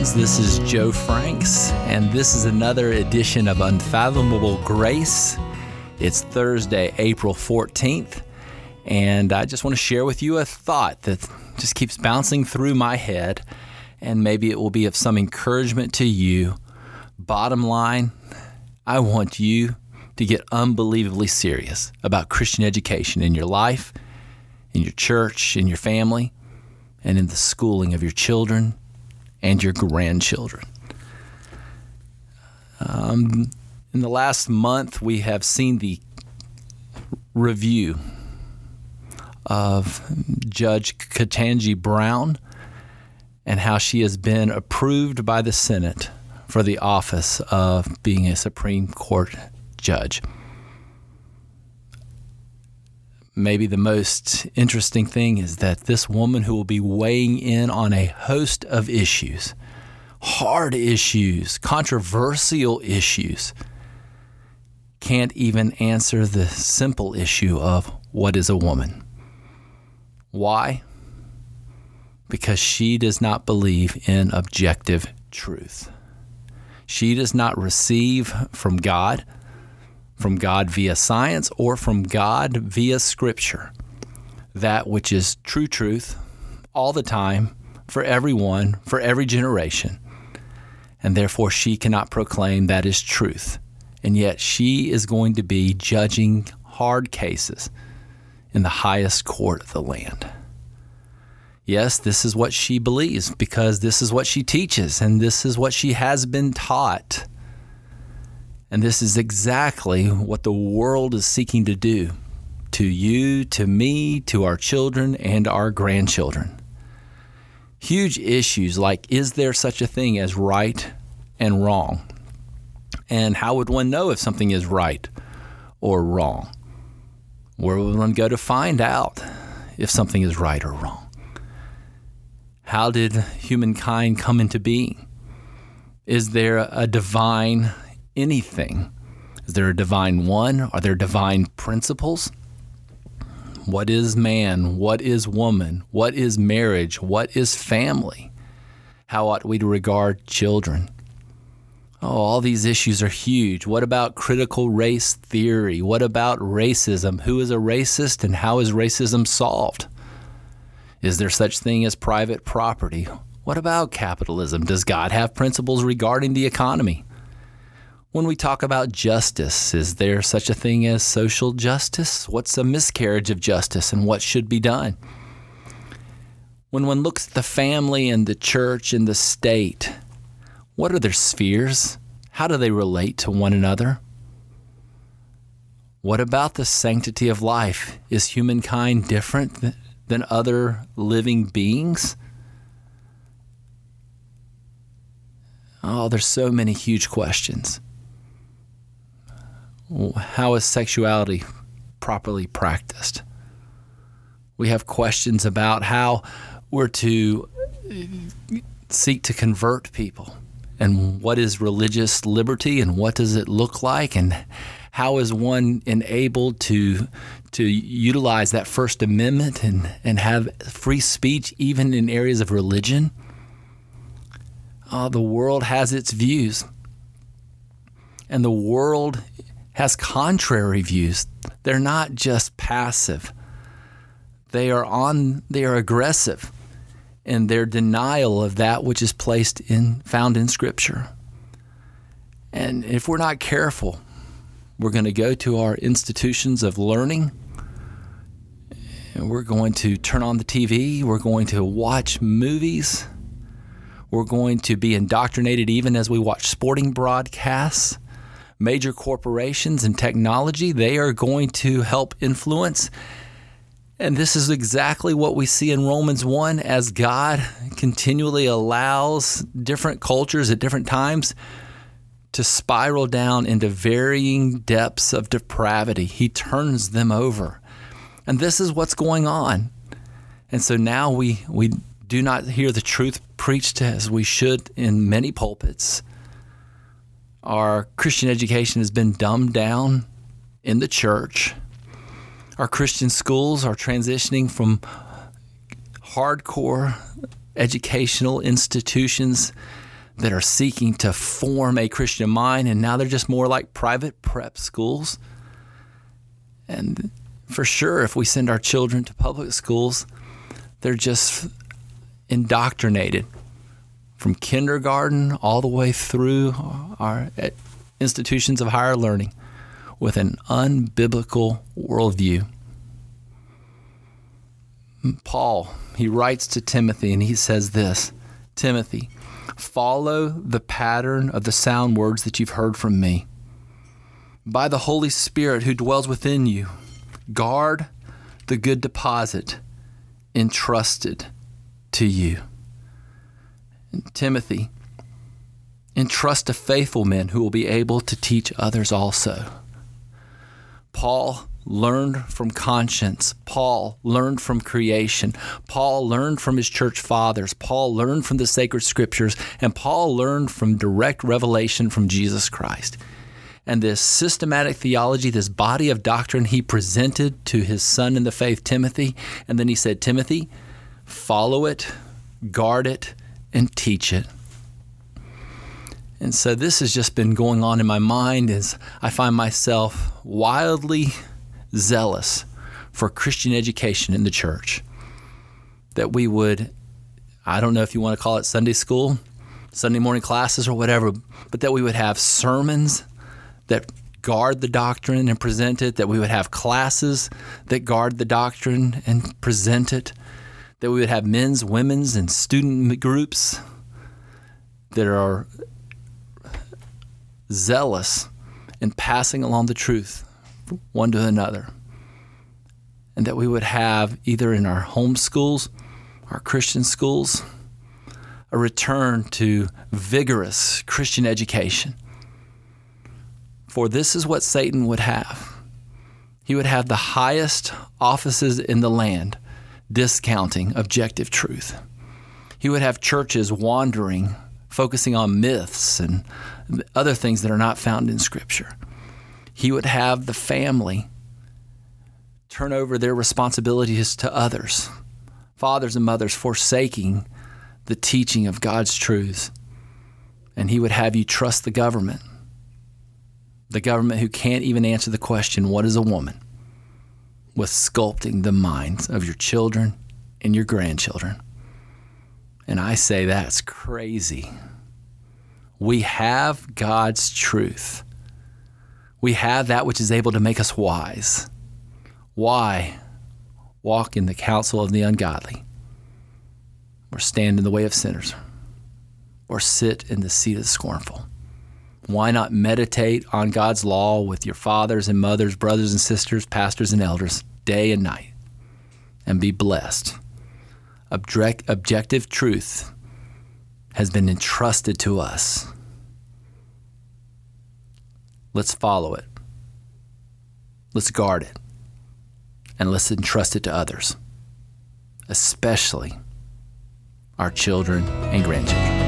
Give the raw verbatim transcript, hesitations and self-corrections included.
friends. This is Joe Franks, and this is another edition of Unfathomable Grace. It's Thursday, April fourteenth, and I just want to share with you a thought that just keeps bouncing through my head, and maybe it will be of some encouragement to you. Bottom line, I want you to get unbelievably serious about Christian education in your life, in your church, in your family, and in the schooling of your children and your grandchildren. Um, in the last month, we have seen the review of Judge Ketanji Brown and how she has been approved by the Senate for the office of being a Supreme Court judge. Maybe the most interesting thing is that this woman who will be weighing in on a host of issues, hard issues, controversial issues, can't even answer the simple issue of what is a woman. Why? Because she does not believe in objective truth. She does not receive from God from God via science or from God via Scripture, that which is true truth all the time, for everyone, for every generation. And therefore she cannot proclaim that is truth. And yet she is going to be judging hard cases in the highest court of the land. Yes, this is what she believes because this is what she teaches and this is what she has been taught. And this is exactly what the world is seeking to do to you, to me, to our children, and our grandchildren. Huge issues like, is there such a thing as right and wrong? And how would one know if something is right or wrong? Where would one go to find out if something is right or wrong? How did humankind come into being? Is there a divine anything? Is there a divine one? Are there divine principles? What is man? What is woman? What is marriage? What is family? How ought we to regard children? Oh, all these issues are huge. What about critical race theory? What about racism? Who is a racist and how is racism solved? Is there such thing as private property? What about capitalism? Does God have principles regarding the economy? When we talk about justice, is there such a thing as social justice? What's a miscarriage of justice and what should be done? When one looks at the family and the church and the state, what are their spheres? How do they relate to one another? What about the sanctity of life? Is humankind different th- than other living beings? Oh, there's so many huge questions. How is sexuality properly practiced? We have questions about how we're to seek to convert people and what is religious liberty and what does it look like and how is one enabled to to utilize that First Amendment and, and have free speech even in areas of religion? Oh, the world has its views, and the world has contrary views. They're not just passive. They are on. They are aggressive in their denial of that which is placed in found in Scripture. And if we're not careful, we're going to go to our institutions of learning, and we're going to turn on the T V. We're going to watch movies. We're going to be indoctrinated even as we watch sporting broadcasts. Major corporations and technology, they are going to help influence. And this is exactly what we see in Romans one as God continually allows different cultures at different times to spiral down into varying depths of depravity. He turns them over. And this is what's going on. And so now we, we do not hear the truth preached as we should in many pulpits. Our Christian education has been dumbed down in the church. Our Christian schools are transitioning from hardcore educational institutions that are seeking to form a Christian mind, and now they're just more like private prep schools. And for sure, if we send our children to public schools, they're just indoctrinated from kindergarten all the way through our institutions of higher learning with an unbiblical worldview. Paul, he writes to Timothy and he says this, Timothy, follow the pattern of the sound words that you've heard from me. By the Holy Spirit who dwells within you, guard the good deposit entrusted to you. And Timothy, entrust to faithful men who will be able to teach others also. Paul learned from conscience. Paul learned from creation. Paul learned from his church fathers. Paul learned from the sacred scriptures. And Paul learned from direct revelation from Jesus Christ. And this systematic theology, this body of doctrine, he presented to his son in the faith, Timothy. And then he said, Timothy, follow it, guard it, and teach it. And so this has just been going on in my mind as I find myself wildly zealous for Christian education in the church. That we would, I don't know if you want to call it Sunday school, Sunday morning classes or whatever, but that we would have sermons that guard the doctrine and present it, that we would have classes that guard the doctrine and present it, that we would have men's, women's, and student groups that are zealous in passing along the truth from one to another. And that we would have either in our home schools, our Christian schools, a return to vigorous Christian education. For this is what Satan would have. He would have the highest offices in the land discounting objective truth. He would have churches wandering, focusing on myths and other things that are not found in Scripture. He would have the family turn over their responsibilities to others, fathers and mothers forsaking the teaching of God's truths. And he would have you trust the government, the government who can't even answer the question, what is a woman, with sculpting the minds of your children and your grandchildren. And I say that's crazy. We have God's truth. We have that which is able to make us wise. Why walk in the counsel of the ungodly, or stand in the way of sinners, or sit in the seat of the scornful? Why not meditate on God's law with your fathers and mothers, brothers and sisters, pastors and elders, day and night, and be blessed? Object, objective truth has been entrusted to us. Let's follow it. Let's guard it. And let's entrust it to others, especially our children and grandchildren.